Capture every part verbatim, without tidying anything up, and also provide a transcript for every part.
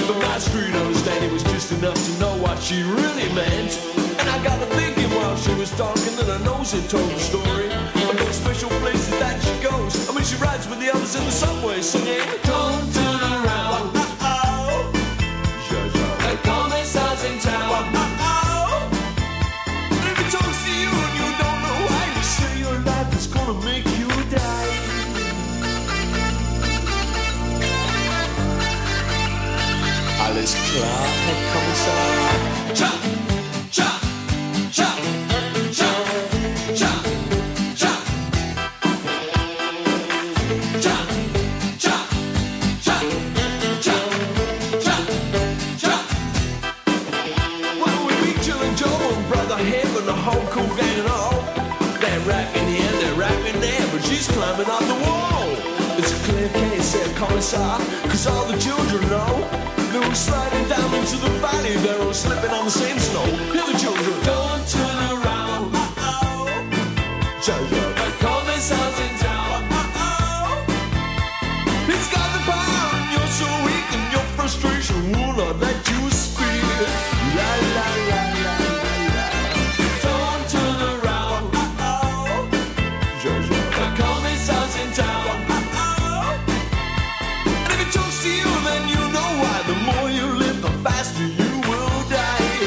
But my street understanding was just enough to know what she really meant. And I got to thinking while she was talking that her nose had told the story of those special places that she goes. I mean, she rides with the others in the subway singing, don't turn around. Uh-oh. The commissar's in town. Uh-oh. And if he talks to you and you don't know why, you say your life is gonna make you die. Alles klar, Herr Kommissar? Chop, chop, chop, chop, chop, chop, chop, chop, chop, chop, chop, chop. Well, we meet Jill and Joe and Brother Hib and the whole cool gang and all. They're rapping here, they're rapping there, but she's climbing up the wall. It's a clear case, said Commissar, cause all the children know. They were sliding down into the valley, they're all slipping on the same snow. Hear the children, don't turn around. Uh-oh. Jojo, the commissar's in town. Uh-oh. He's got the power and you're so weak and your frustration will not let you speak. La la la la la la. Don't turn around. Uh-oh. Jojo, the commissar's in town. Uh-oh. And if he talks to you, then you know why. The more you live, the faster you will die.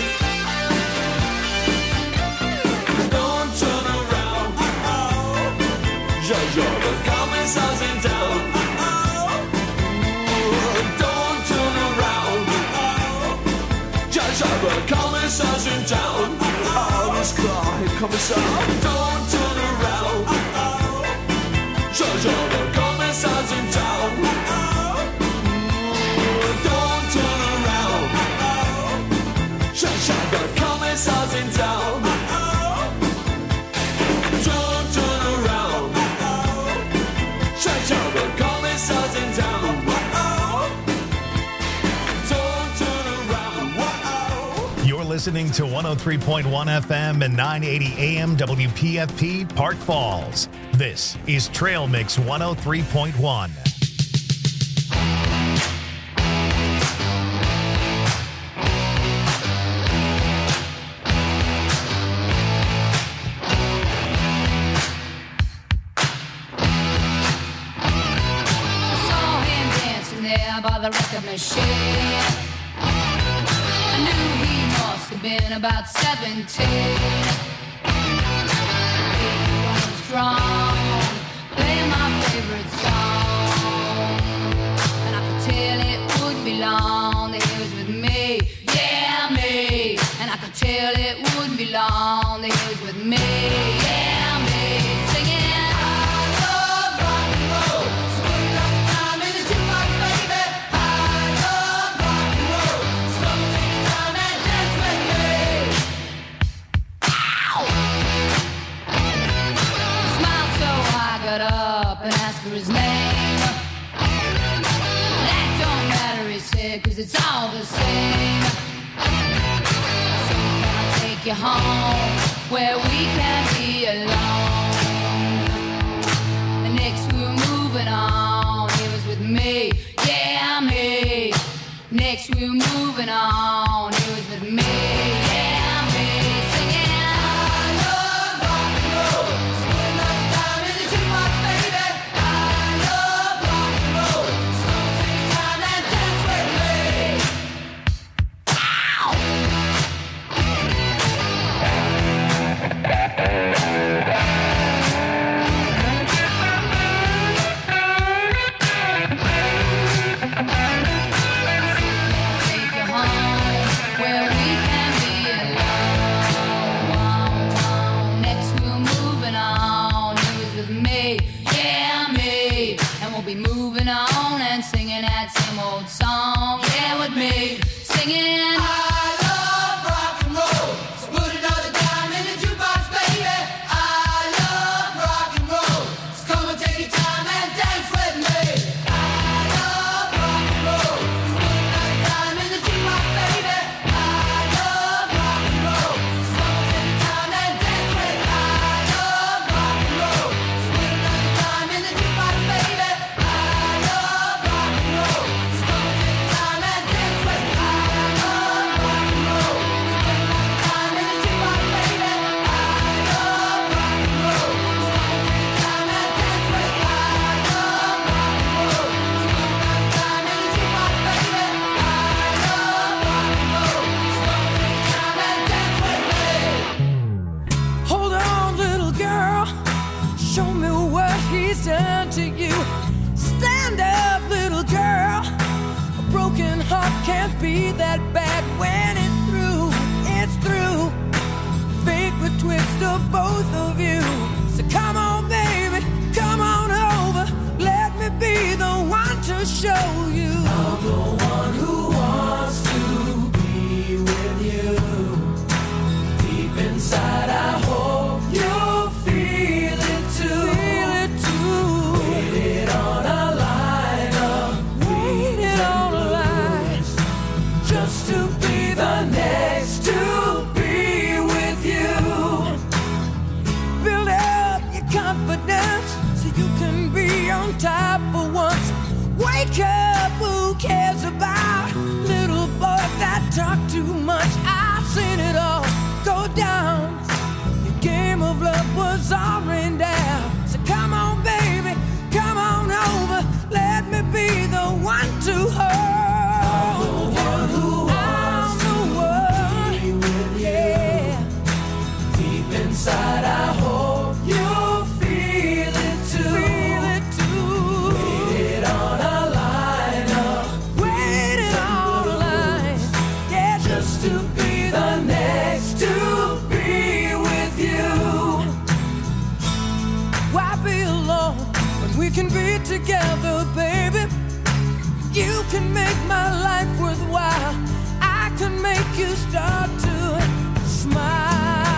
Don't turn around. Uh-oh. Jojo, the commissar's in town. Uh-oh. Don't turn around. Uh-oh. Jojo, the commissar's in town. Oh, this car, here commissar. Don't turn around. Uh-oh. Jojo, the commissar's in town. Uh-oh. Don't turn around. Uh-oh. Shut the commissar's in town. Uh-oh. Don't turn around. Uh-oh. Shut the commissar's in town. Uh-oh. Don't turn around. Uh-oh. You're listening to one oh three point one F M and nine eighty A M W P F P Park Falls. This is Trail Mix one oh three point one. By the record machine, I knew he must have been about seventeen. He was strong, playing my favorite song, and I could tell it wouldn't be long that he was with me, yeah me. And I could tell it wouldn't be long that he was with me, yeah me. Singing. Got up and asked for his name. That don't matter, he said, cause it's all the same. So can I take you home where we can be alone? The next we were moving on, he was with me, yeah me. Next we were moving on, he was with me, yeah me. Singing. Take you home where we can be be that bad when it's through, it's through. Fate would twist of both of you. So come on, baby, come on over. Let me be the one to show you. I'm the one who wants to be with you. Deep inside, I hope you'll feel it too. Feel it too. Waited on a line of, waited on a line, just to be the next to be with you. Build up your confidence so you can be on top for once. Wake up, who cares about little boys that talk too much? I've seen it all go down. Your game of love was all rained down. So come on, baby, come on over. Let me be the one to hold. I'm the one who wants to be with you. Yeah. Deep inside, I hope you'll feel it too. Feel it too. Waited on a line up. Waited on a line. Yeah, just to be the next to be with you. Why be alone when we can be together, baby? You can make my life worthwhile. I can make you start to smile.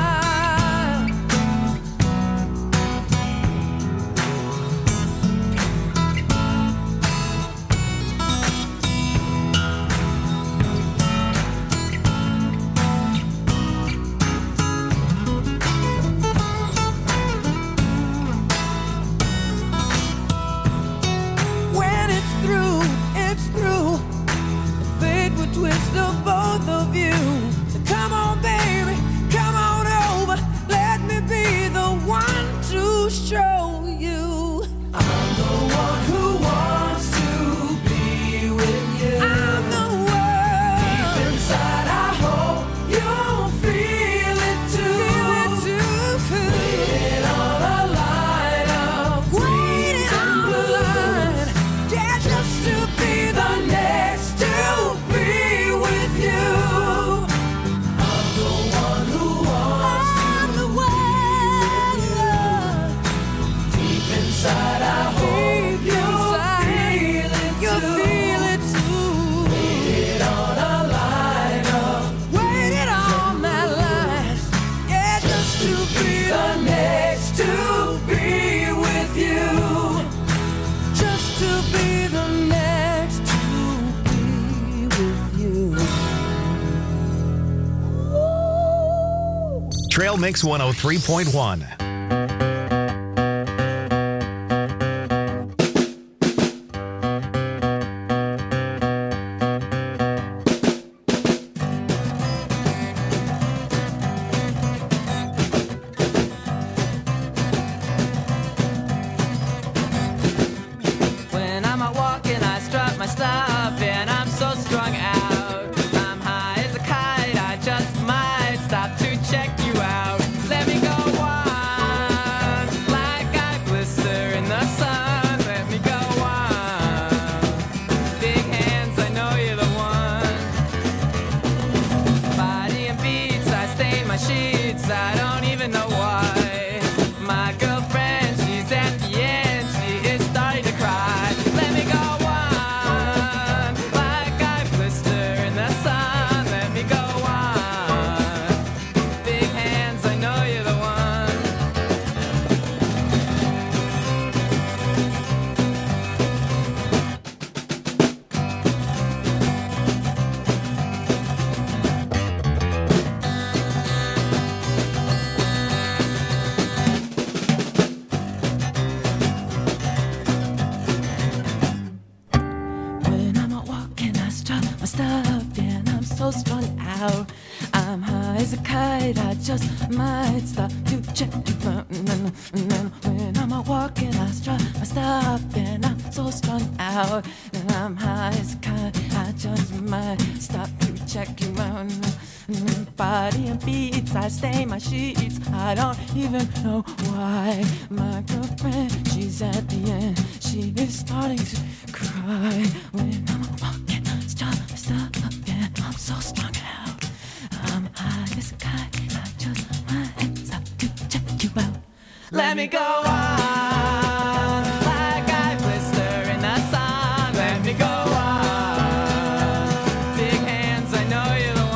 When it's through, it's through. The fate would twist of both of you. So come on, baby, come on over. Let me be the one to show you. I'm the one who wants to be with you. I'm the one. Deep inside, I hope you'll feel it too. Feel it too. Waiting on a line of, waiting on a line. Yeah, just to be the next to be with you. I'm the one who wants I'm the one. Deep inside, I hope you'll feel it too. You'll feel it too. Waited on a line of, waited on that line. Yeah, just to be the next to be with you. Just to be the next to be with you. Trail Mix one oh three point one. When I'm out walking, I strut my stuff, and I'm so strung out. I'm high as a kite, I just might stop to check you out. Let me go on, like I blister in the sun. Let me go on. Big hands, I know you're the one. Body and beats, I stain my sheets, I don't even know why. My girlfriend, she's at the end, she is starting to cry. Let me go on, like I blister in the sun. Let me go on. Big hands, I know you're the one. When I'm out walking, I strut my stuff, and I'm so strung out. I'm high as a kite, I just might stop to check you out. When I'm out walking, I strut my stuff, and I'm so strung out. And I'm high as a kite, I just might stop to check you out. Body and beats, I stain my sheets, I don't even know why. My girlfriend, she's at the end, she is starting to cry. When I'm walking, stop, stop again. Let me go on, like I blister in the sun. Let me go on, big hands, I know you're the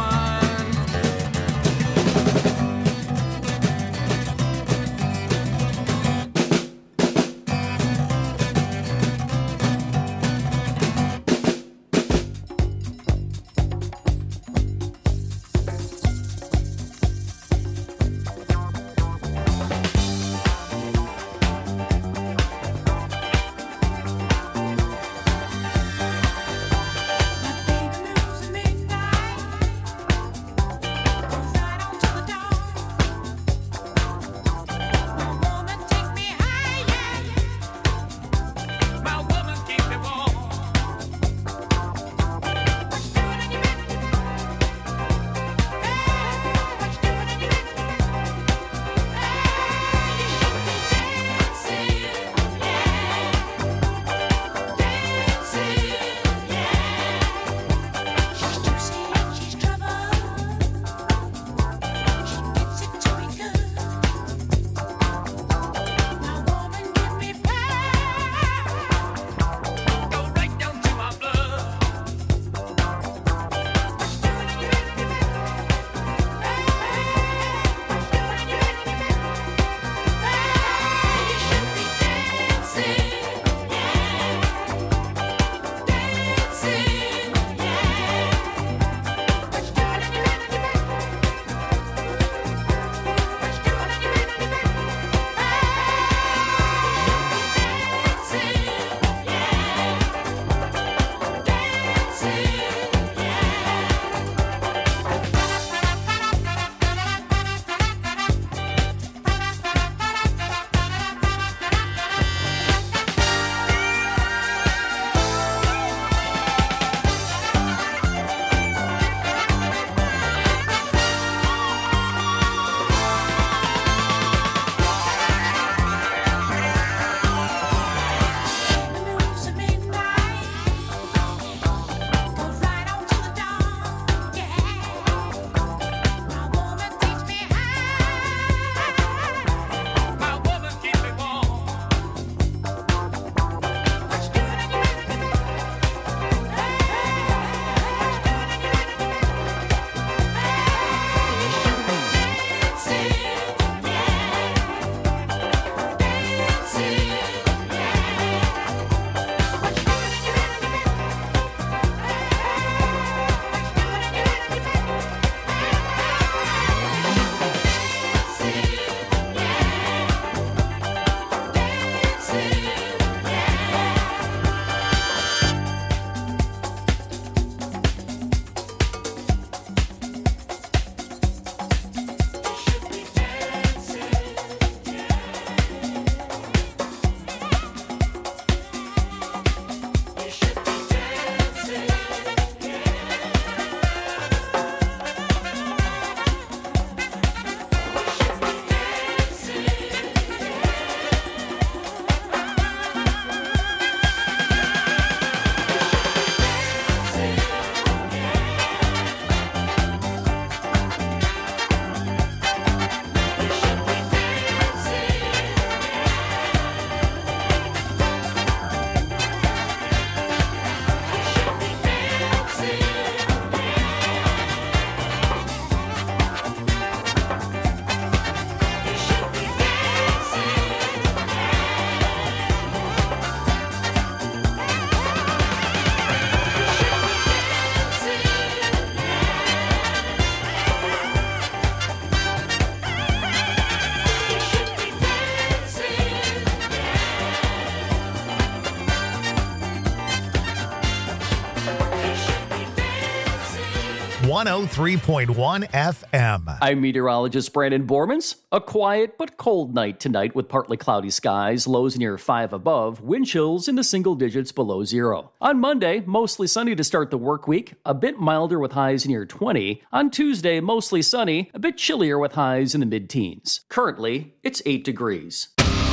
one oh three point one F M. I'm meteorologist Brandon Bormans. A quiet but cold night tonight with partly cloudy skies, lows near five above, wind chills in the single digits below zero. On Monday, mostly sunny to start the work week, a bit milder with highs near twenty. On Tuesday, mostly sunny, a bit chillier with highs in the mid-teens. Currently, it's eight degrees.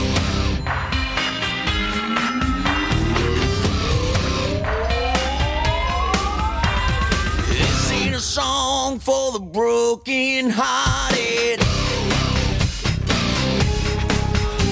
This ain't a song for the broken-hearted.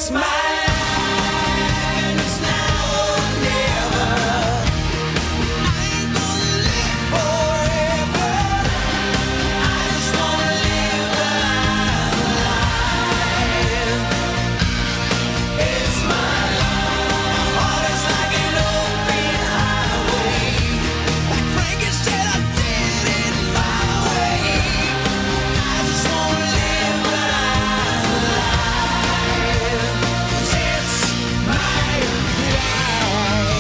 It's my life and it's now or never. I ain't gonna live forever. I just wanna live the life. It's my life. My heart is like an open highway. Like Frankie said, I did it my way. I just wanna live the life. 'Cause it's my life.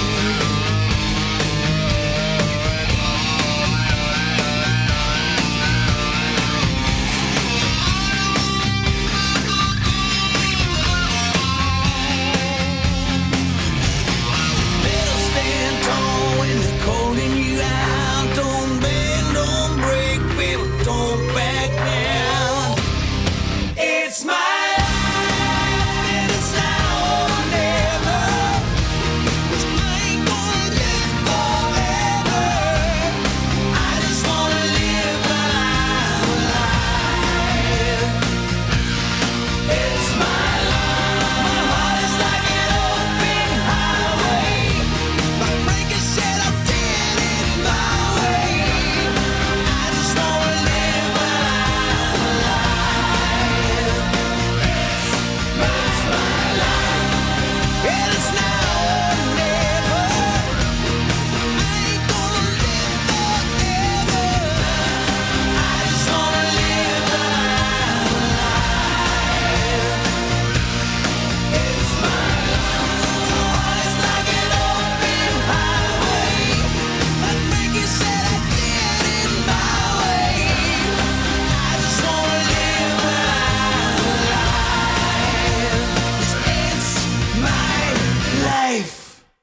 Better stand tall when they're calling you out. Don't bend, don't break, baby, don't back down. It's my life and it's now or never. 'Cause I ain't gonna live forever. I just wanna live the life. It's my life. My heart is like an open highway. Like Frankie said, I did it my way. I just wanna live the life. It's my life. And it's now or never. I ain't gonna live forever. I just wanna live the life. It's my life. My heart is like an open highway. Like Frankie said, I did it my way. I just wanna live the life. It's my life.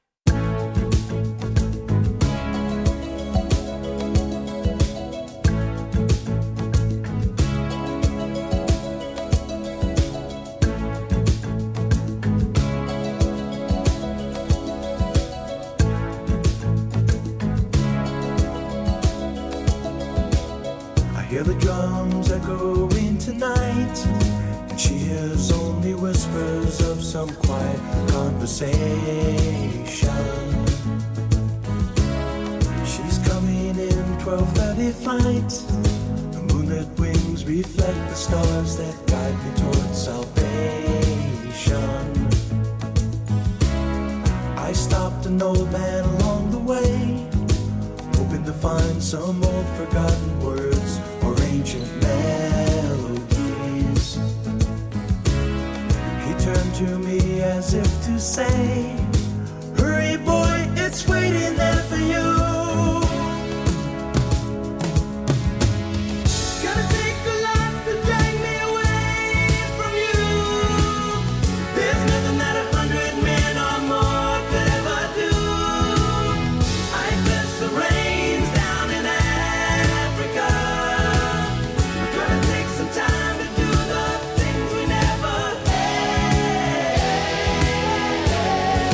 I hear the drums echoing tonight, and she hears only whispers of some quiet conversation. She's coming in twelve thirty flight. The moonlit wings reflect the stars that guide me towards salvation. I stopped an old man along the way, hoping to find some old forgotten words or ancient melodies. He turned to me as if to say, hurry boy, it's waiting there for you. Gonna take a lot to drag me away from you. There's nothing that a hundred men or more could ever do. I bless the rains down in Africa. We're gonna take some time to do the things we never had.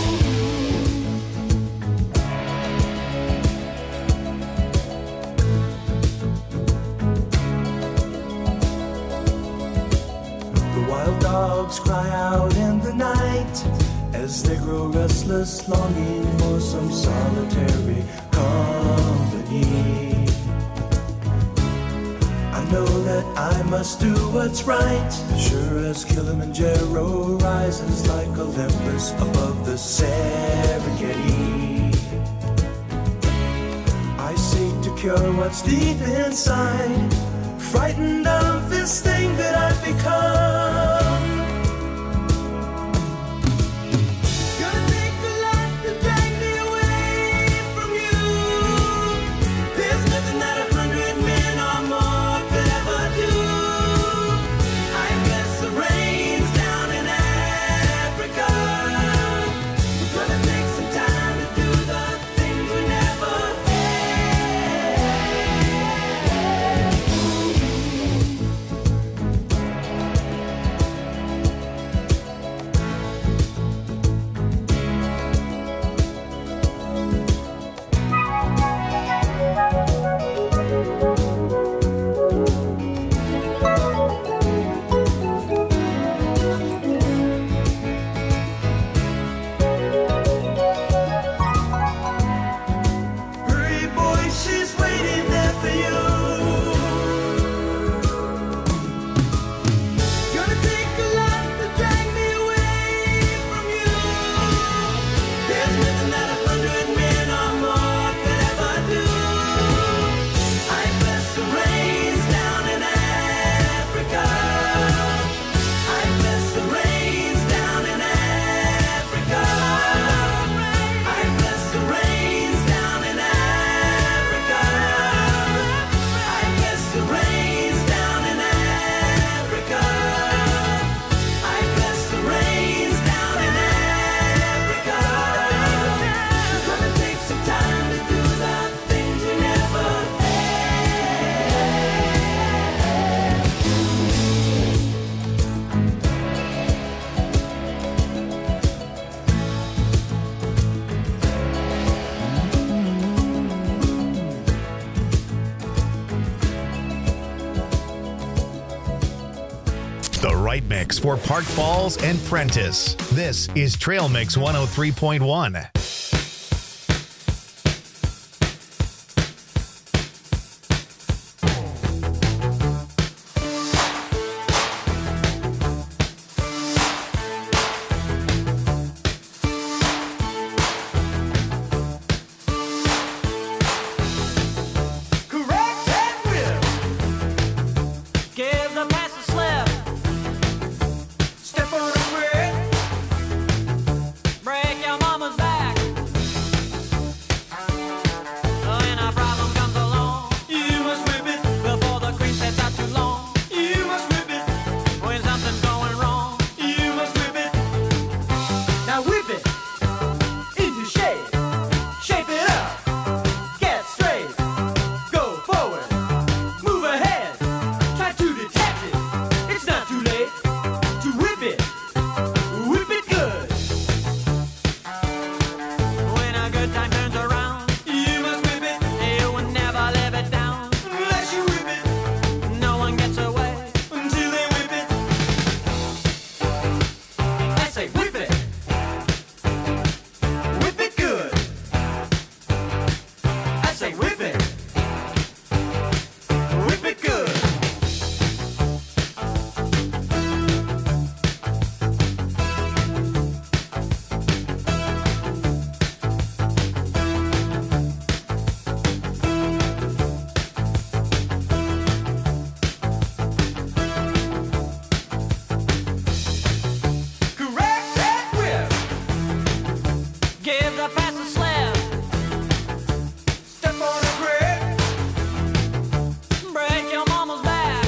The wild dogs cry out in the night as they grow restless, longing for some solitary company. I know that I must do what's right, sure as Kilimanjaro rises like Olympus above the Serengeti. I seek to cure what's deep inside, frightened of this thing that I've become. It's gonna take a lot to drag me away from you. There's nothing that a hundred men or more could ever do. I bless the rains down in Africa. We're gonna take some time to do the things we never had. night mix for Park Falls and Prentice. This is Trail Mix one oh three point one. Correct that whip. Give the pass a slip. Step on a brick. Break your mama's back. When a problem comes along, You must whip it. before the cream sets out too long. You must whip it. When something's going wrong, You must whip it. Now whip it into shape. Shape it up. Get straight. Go forward. Move ahead. Try to detect it. It's not too late to whip it. Whip it good. when a good time turns around, You must whip it. you will never live it down. Unless you whip it No one gets away. until they whip it. I say whip it. Whip it good. I say whip it. Whip it good. Correct that whip. Give the pass a slip. Step on a brick. Break your mama's back.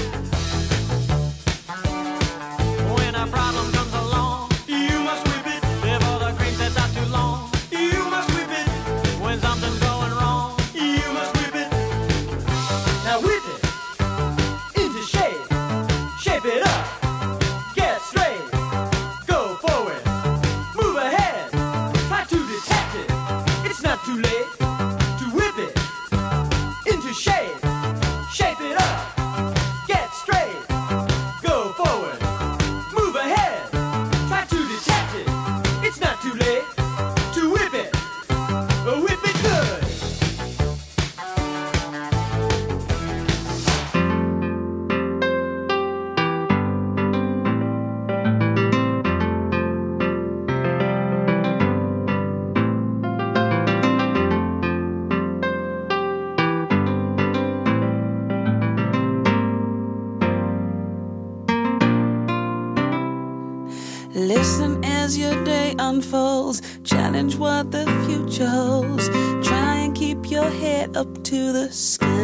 When a problem comes along, You must whip it. before the cream sets out too long. You must whip it. When something's going wrong, You must whip it. Now whip it into shape. Shape it up. Get straight. Go forward. Move ahead. Try to detect it. It's not too late to whip it into shape. Shape it up. Get straight. Go forward. Move ahead. Try to detect it. It's not too late to whip it. Whip it good. Listen as your day unfolds. Challenge what the future holds. Try and keep your head up to the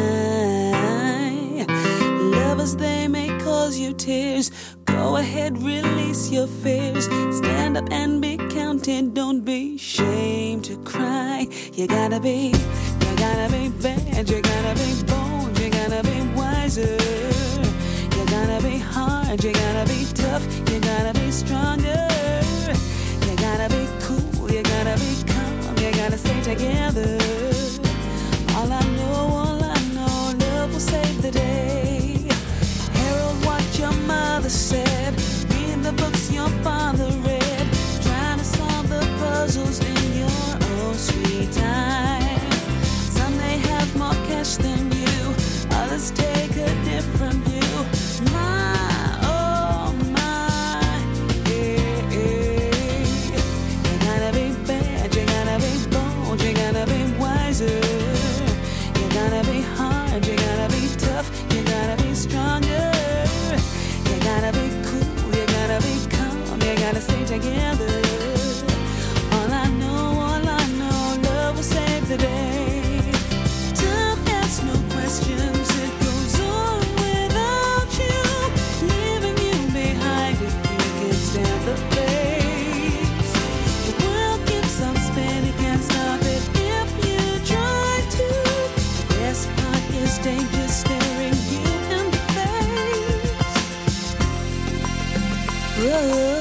sky. Lovers, they may cause you tears. Go ahead, release your fears. Stand up and be counted. Don't be ashamed to cry. You gotta be, you gotta be bad. You gotta be bold. You gotta be wiser. You gotta be hard, you gotta be tough, you gotta be stronger. You gotta be cool, you gotta be calm, you gotta stay together. All I know, all I know, love will save the day. Herald what your mother said, read the books your father read, trying to solve the puzzles in your own sweet time. Some may have more cash than you, others take a different view. My, oh my, yeah, yeah. You gotta be bad, you gotta be bold, you gotta be wiser. You gotta be hard, you gotta be tough, you gotta be stronger. You gotta be cool, you gotta be calm, you gotta stay together. All I know, all I know, love will save the day. Time asks no questions, it goes on without you, leaving you behind if you can stand the pace. The world keeps on spinning, can't stop it if you try to. The best part is danger staring you in the face. Whoa.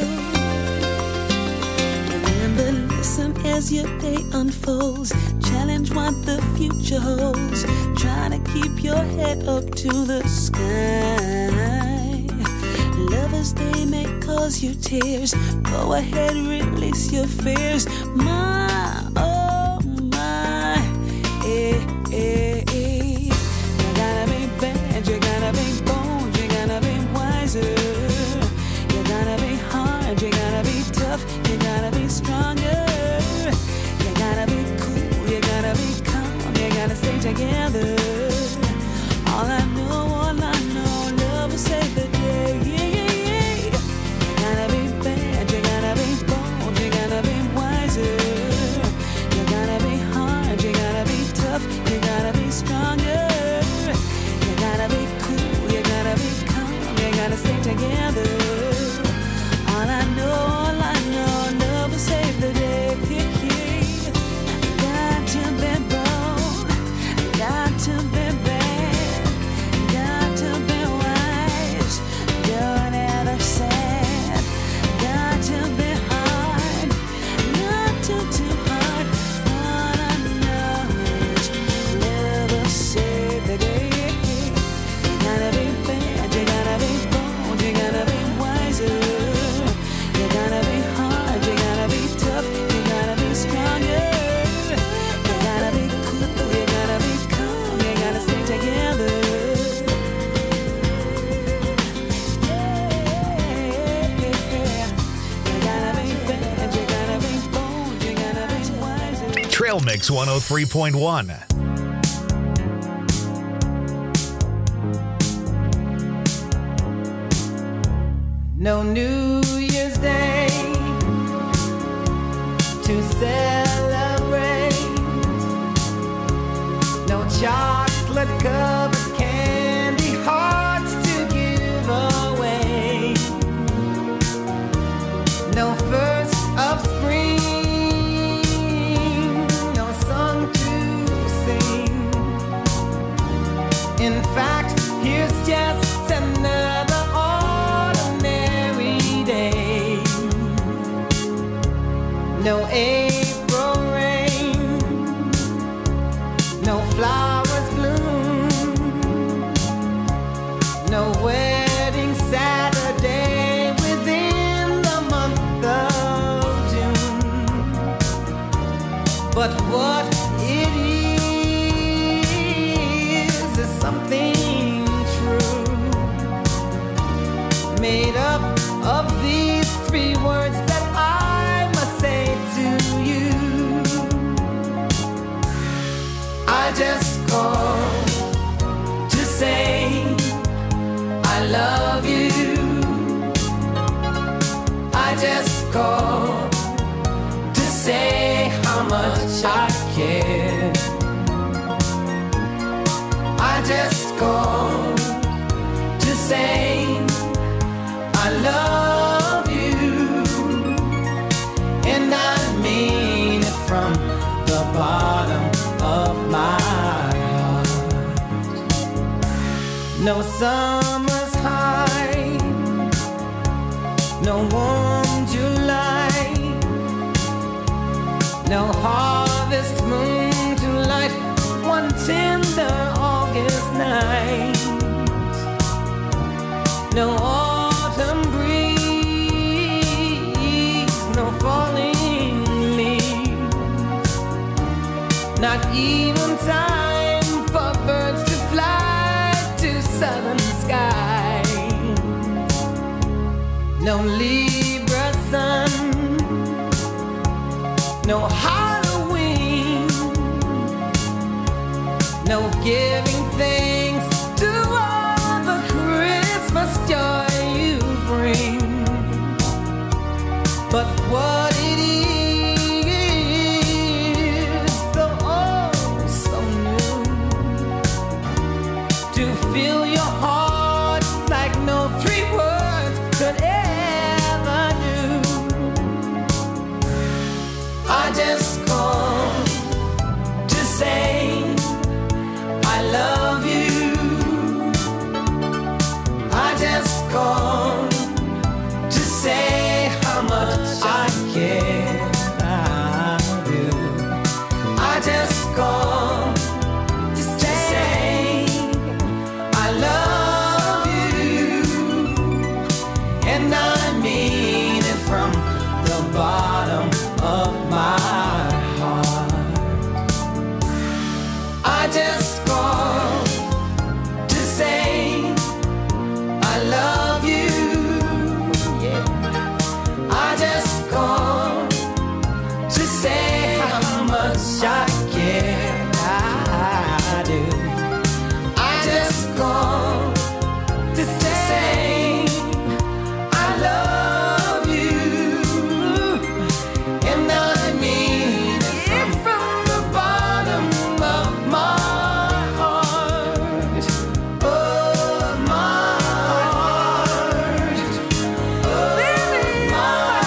Remember, listen as your day unfolds. Challenge what the future holds. Try to keep your head up to the sky. Lovers, they may cause you tears. Go ahead, release your fears. My, oh my, eh, eh, eh. You gotta be bad, you gotta be bold, you gotta be wiser. You gotta be hard, you gotta be tough, you gotta be stronger. You gotta be cool, you gotta be calm, you gotta stay together. All I know, all I know, love will save the day. Yeah, yeah, yeah. You gotta be bad, you gotta be bold, you gotta be wiser. You gotta be hard, you gotta be tough, you gotta be stronger. You gotta be cool, you gotta be calm, you gotta stay together. All I know, all I know, love will save the day. Yeah, yeah. Got to be bold, got to be bad, got to be wise, don't ever sad. Got to be hard, not too too hard. All I know is love will save the day. You gotta be bad, you gotta be bold, you gotta be wiser. You gotta be hard, you gotta be tough, you gotta be stronger. You gotta be cool, you gotta be calm, you gotta stay together. Yeah, you gotta be bad, you gotta be bold, you gotta be wiser. Trail Mix one oh three point one. No New Year's Day to celebrate. No chocolate covered candy hearts to give away. No first of spring, no song to sing. In fact, here's just another ordinary day. No April rain, no flowers bloom, no wedding Saturday within the month of June. But what it is is something true, made up of these three words that I must say to you. I just called to say I love you. I just called to say how much I care. I just called to say I love you, and I mean it from the bottom of my heart. No summer's high, no warm July, no harvest moon to light one tender August night. No autumn breeze, no falling leaves, not even time for birds to fly to southern skies. No Libra sun, no Halloween, no giving thanks to all the Christmas joy you bring. But what it is, though oh so new, to fill your heart like no three words could ever do. I just called to say I love you. I just called to say how much I care. bottom of my heart. I just called to say I love you. Yeah. I just called to say how much I care. I do. I just called to say I love you, and I mean it from the bottom of my heart, of my heart, of my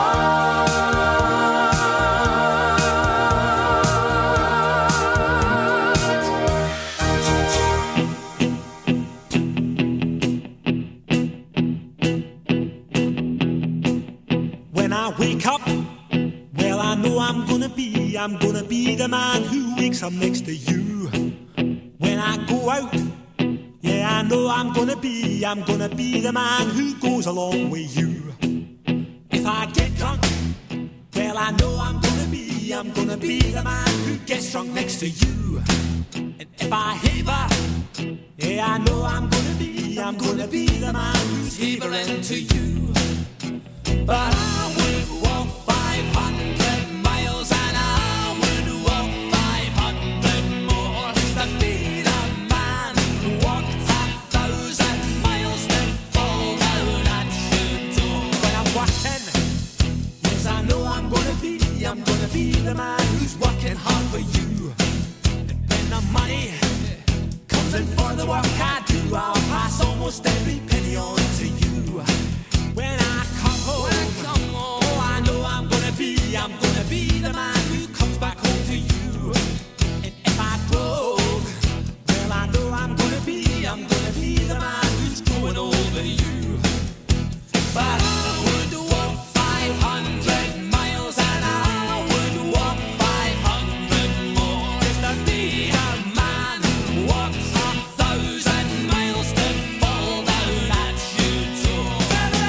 When I wake up, well, I know I'm gonna be, I'm gonna be the man who wakes up next to you. When I go out, yeah, I know I'm gonna be, I'm gonna be the man who goes along with you. If I get drunk, well, I know I'm gonna be, I'm gonna be the man who gets drunk next to you. And if I haver, yeah, I know I'm gonna be, I'm gonna be the man who's havering to you. But I would walk five hundred miles and I would walk five hundred more to be the man who walked a thousand miles to fall down at your door. When I'm working, yes, I know I'm gonna be, I'm gonna be the man who's working hard for you. And when the money comes in for the work I do, I'll pass almost every penny on to you. When I come home, oh, I know I'm gonna be, I'm gonna be the man who comes back home to you. And if I drove, well, I know I'm gonna be, I'm gonna be the man who's going over you. But I would walk five hundred miles and I would walk five hundred more just to be the man who walks a thousand miles to fall down at your door.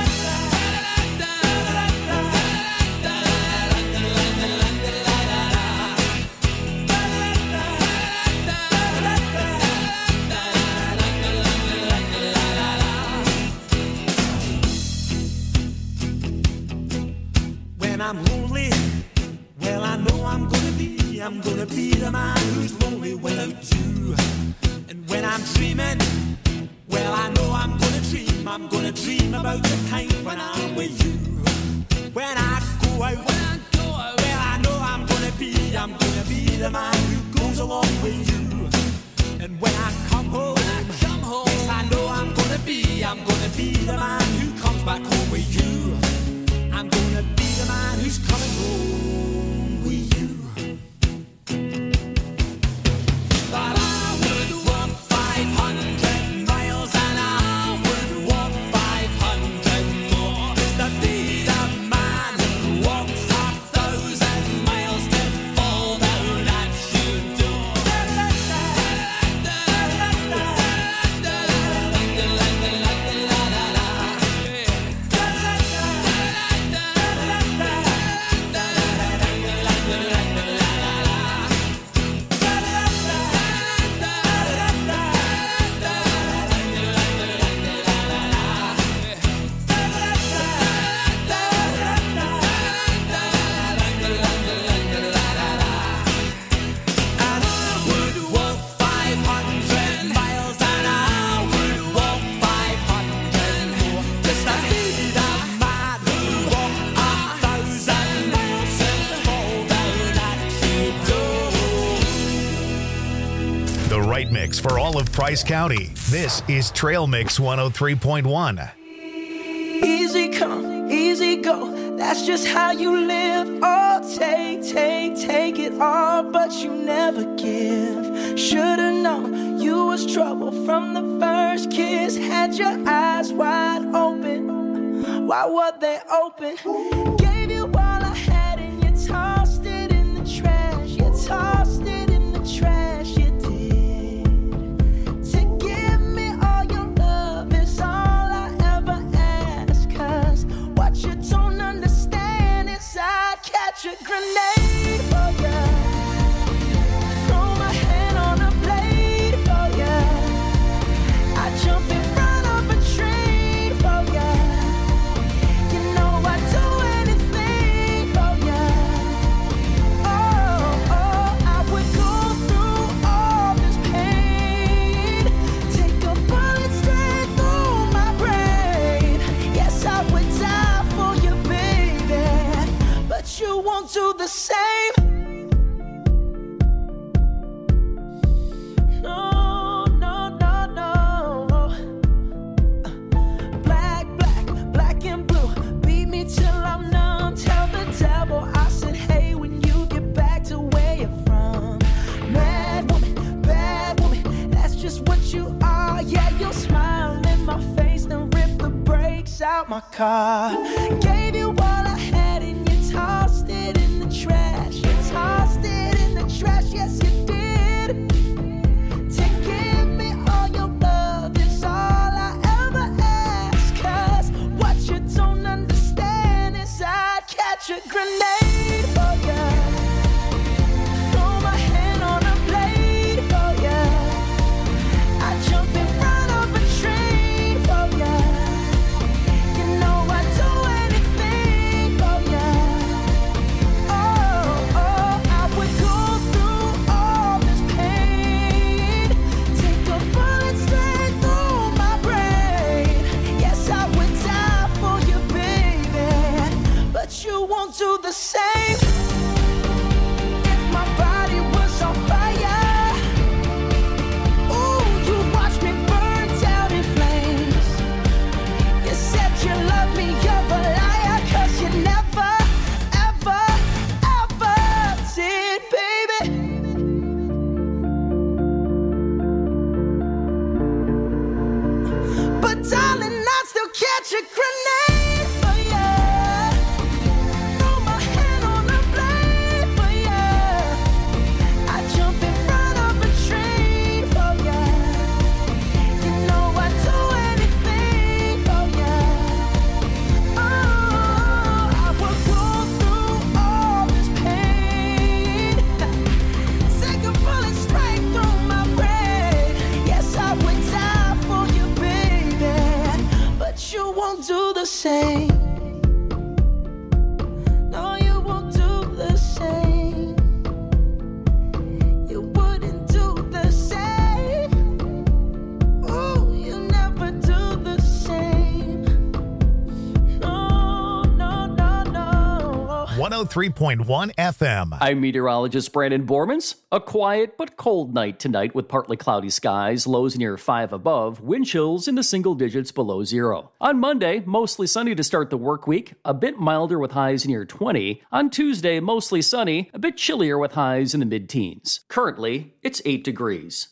When I'm lonely, well, I know I'm gonna be, I'm gonna be the man who's lonely without you. And when I'm dreaming, well, I know I'm gonna dream, I'm gonna dream about the time when I'm with you. When I go out, when I go out, well, I know I'm gonna be, I'm gonna be the man who goes along with you. And when I come home, when I come home, yes, I know I'm gonna be, I'm gonna be the man who comes back home with you. I'm gonna be the man who's coming home with you. But I would walk five hundred miles and I would walk five hundred more just to be the man who walks a thousand miles to fall down at your door. And I would walk five hundred miles and I would walk five hundred more just to be the man who walked a thousand miles and fall down at your door. The right mix for all of Price County. This is Trail Mix one oh three point one. Easy come, easy go. That's just how you live. Oh, take, take, take it all, but you never give. Should've known you was trouble from the first kiss. Had your eyes wide open. Why were they open? Gave you all I had and you tossed it in the trash. You tossed it in the trash. You did. To give me all your love is all I ever ask. 'Cause what you don't understand is I catch a grenade for ya. Throw my hand on a blade for ya. I jump in front of a train for ya. You know I'd do anything for ya. Oh, oh, I would go through all this pain. Take a bullet straight through my brain. Yes, I would die for you, baby. But you won't do the same. No, no, no, no. Black, black, black and blue. Beat me till I'm numb. Tell the devil I said, hey, when you get back to where you're from. Mad woman, bad woman, that's just what you are. Yeah, you'll smile in my face, then rip the brakes out my car. Gave you all I had and you tossed it in the trash. You tossed it in the trash, yes you did. To give me all your love is all I ever ask. 'Cause what you don't understand is I'd catch a grenade for ya. Throw my hand on a blade for ya. I jump in front of a train for ya. You know I'd do anything for ya. Oh, oh, I would go through all this pain. Take a bullet straight through my brain. Yes, I would die for you, baby. But you won't do the same. If my body was on fire, ooh, you watch me burn down in flames. You said you love me, you're a liar. 'Cause you never, ever, ever did, baby. But darling, I still catch a grenade for ya. Throw my hand on a blade for ya. I jump in front of a train for ya. You know I'd do anything for ya. Oh, I would go through all this pain. Take a bullet straight through my brain. Yes, I would die for you, baby. But you won't do the same. No, you won't do the same. You wouldn't do the same. Ooh, you never do the same. No, no, no, no. one oh three point one F M. I'm meteorologist Brandon Bormans. A quiet but cold night tonight with partly cloudy skies, lows near five above, wind chills in the single digits below zero. On Monday, mostly sunny to start the work week, a bit milder with highs near twenty. On Tuesday, mostly sunny, a bit chillier with highs in the mid-teens. Currently, it's eight degrees.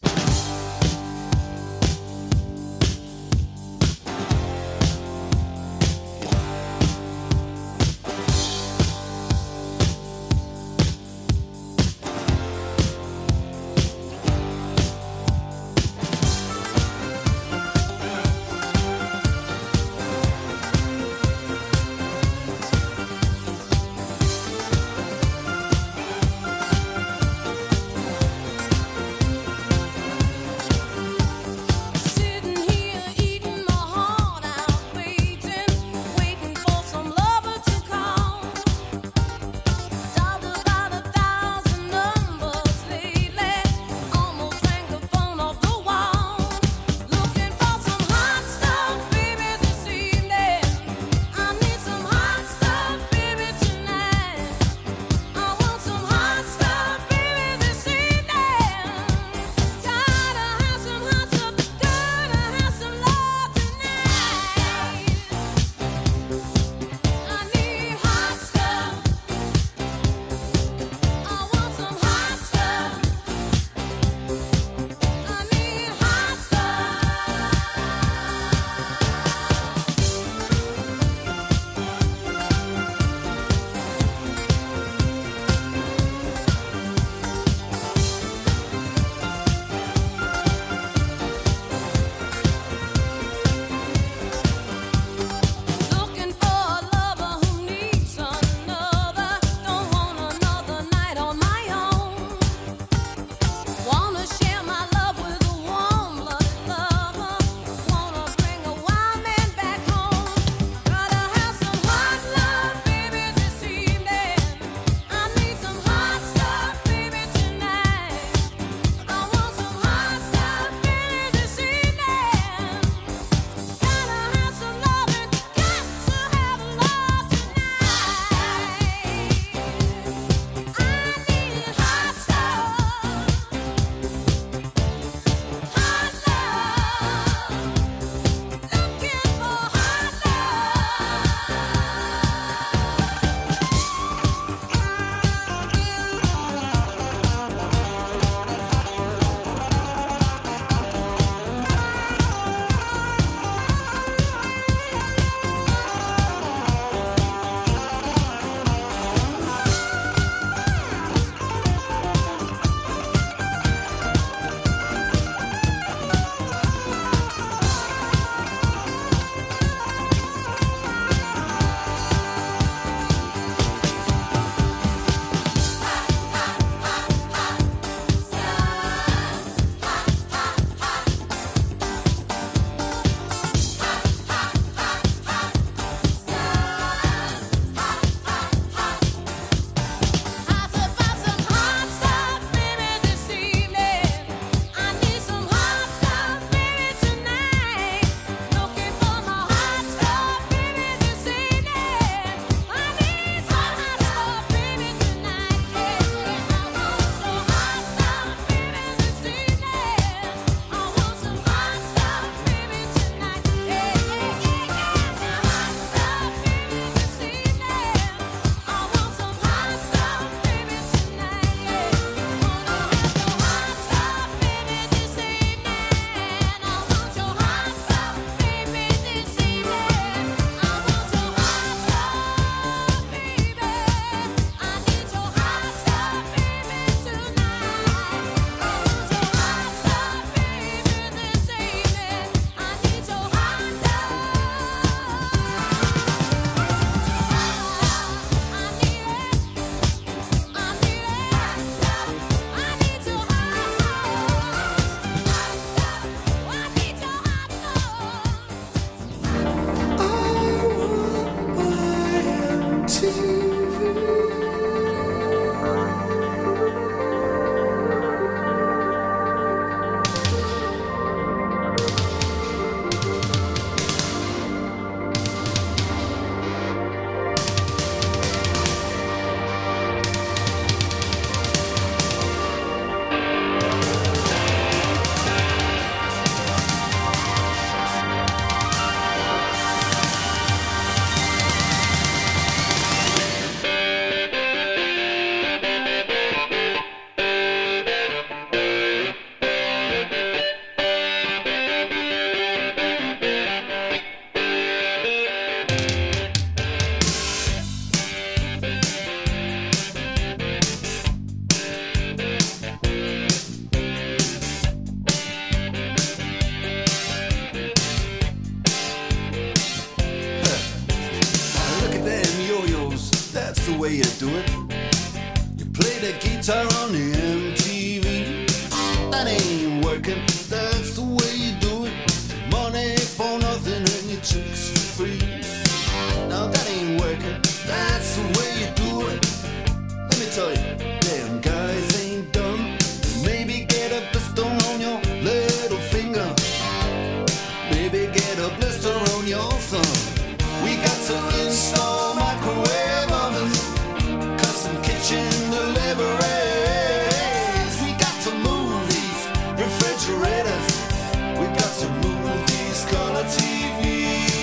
that's the way you do it. You play the guitar on the M T V. That ain't working, that's the way you do it. Money for nothing and your chicks for free. Now that ain't working, that's the way you do it. Let me tell you, damn guys ain't dumb. Maybe get a blister on your little finger. Maybe get a blister on your thumb. We got to install microwave ovens, custom kitchen deliveries. We got to move these refrigerators. We got to move these color T Vs.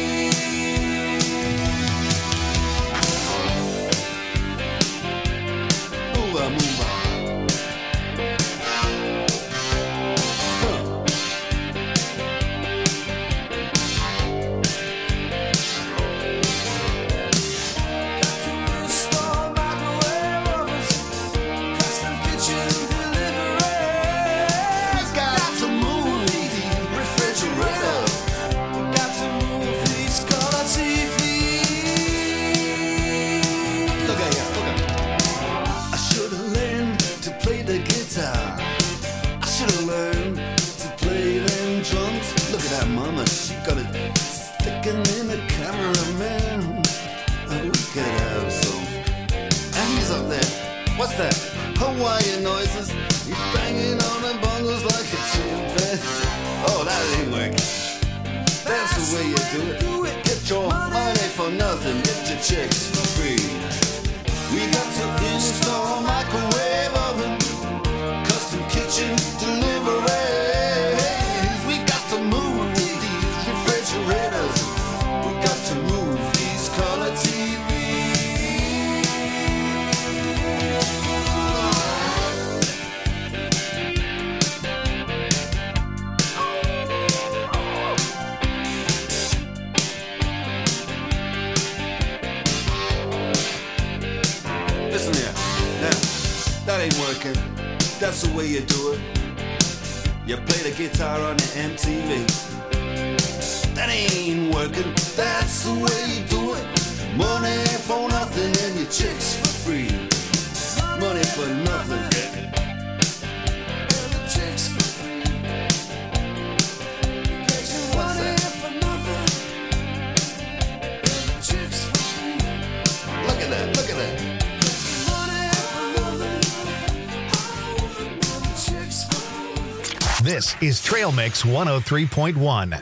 Move on, move on. What's that? Hawaiian noises. He's banging on the bongos like a chimpanzee. Oh, that ain't working. That's the way you do it. Get your money for nothing. Get your chicks for free. We got to install microwave oven, custom kitchen deliveries. We got to move these refrigerators. We got to move these color T Vs. That ain't working, that's the way you do it. You play the guitar on the M T V. That ain't working, that's the way you do it. Money for nothing and your chicks for free. Money for nothing. And the chicks for free. What's that? For nothing. And the chicks for free. Look at that, look at that. This is Trail Mix one oh three point one.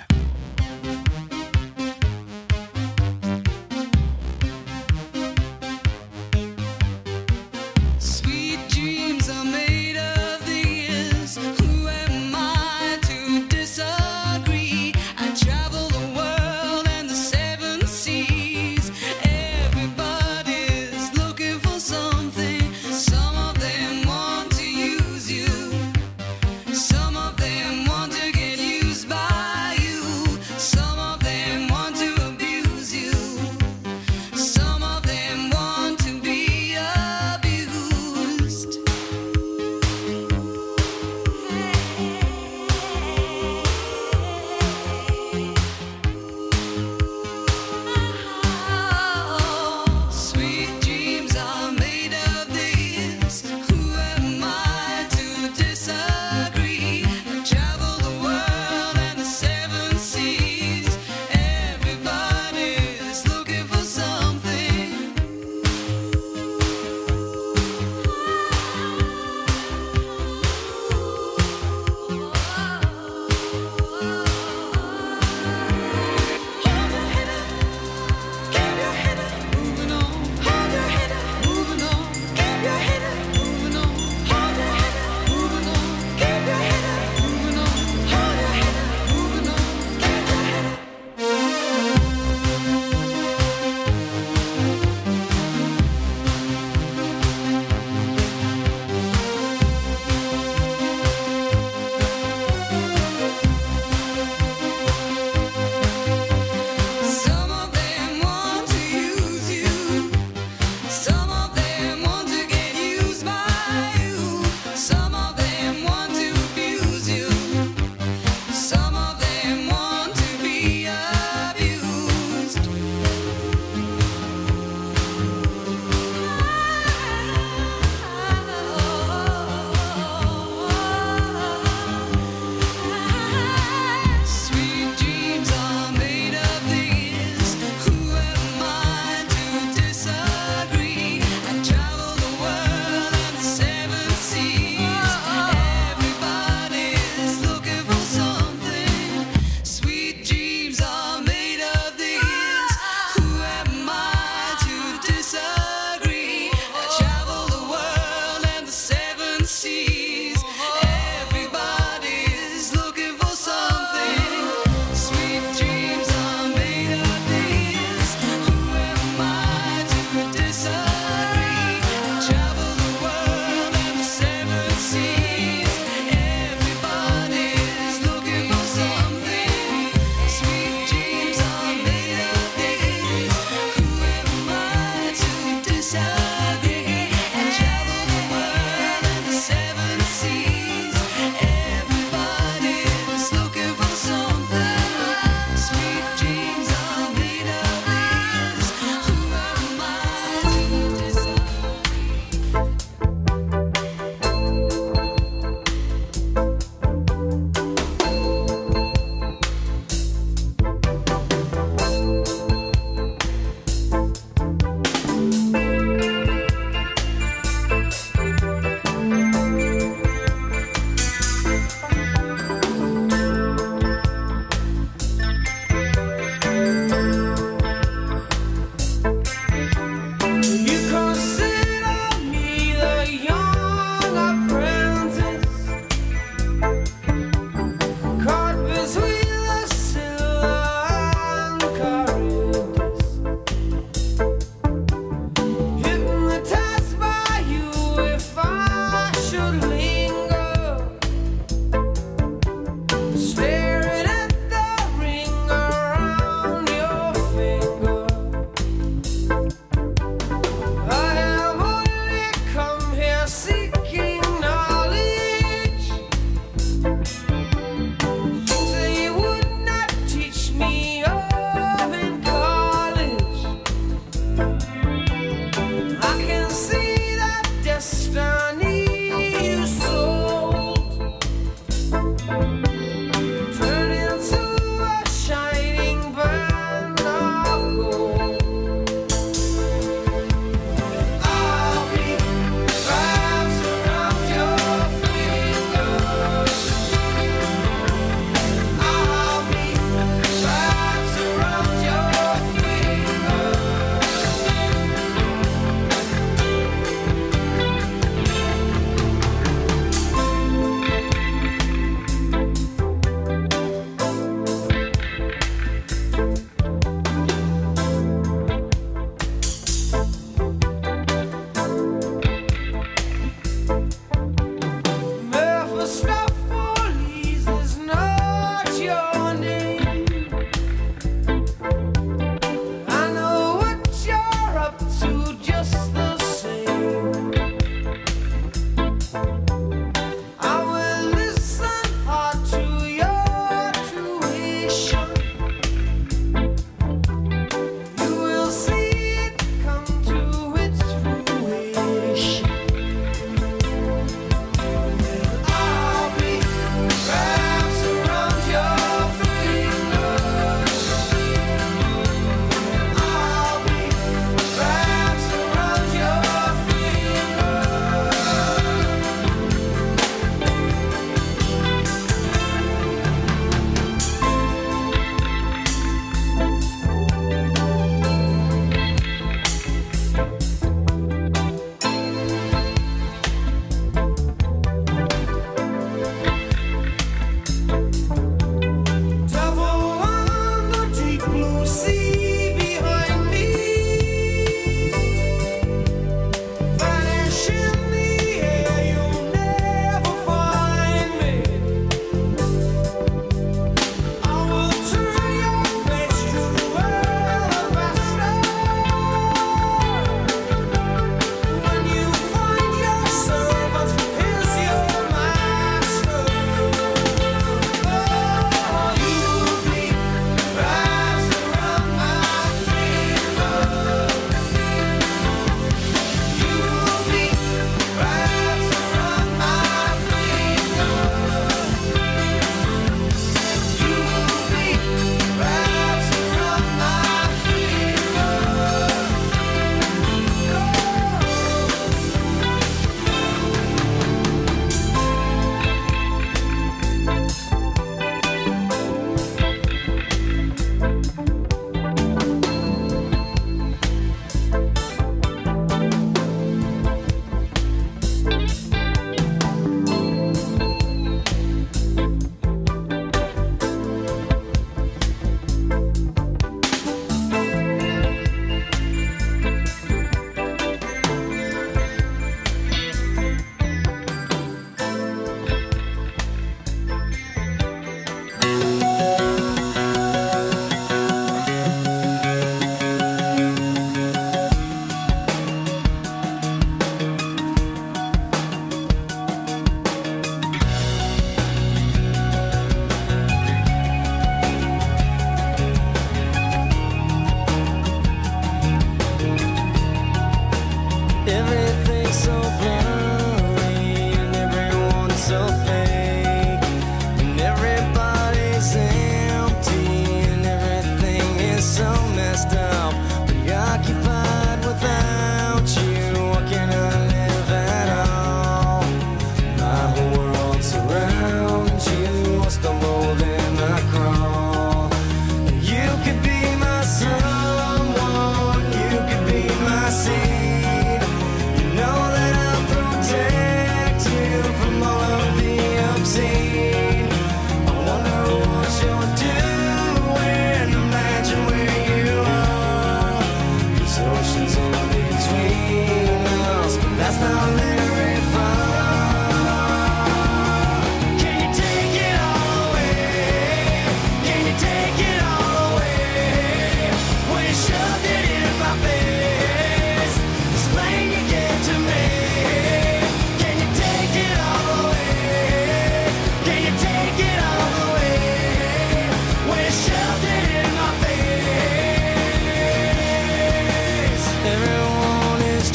Sweet dreams are made of these. Who am I to disagree? I travel the world and the seven seas. Everybody's looking for something. Some of them want to use you. Some of them want to get used by you.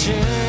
change.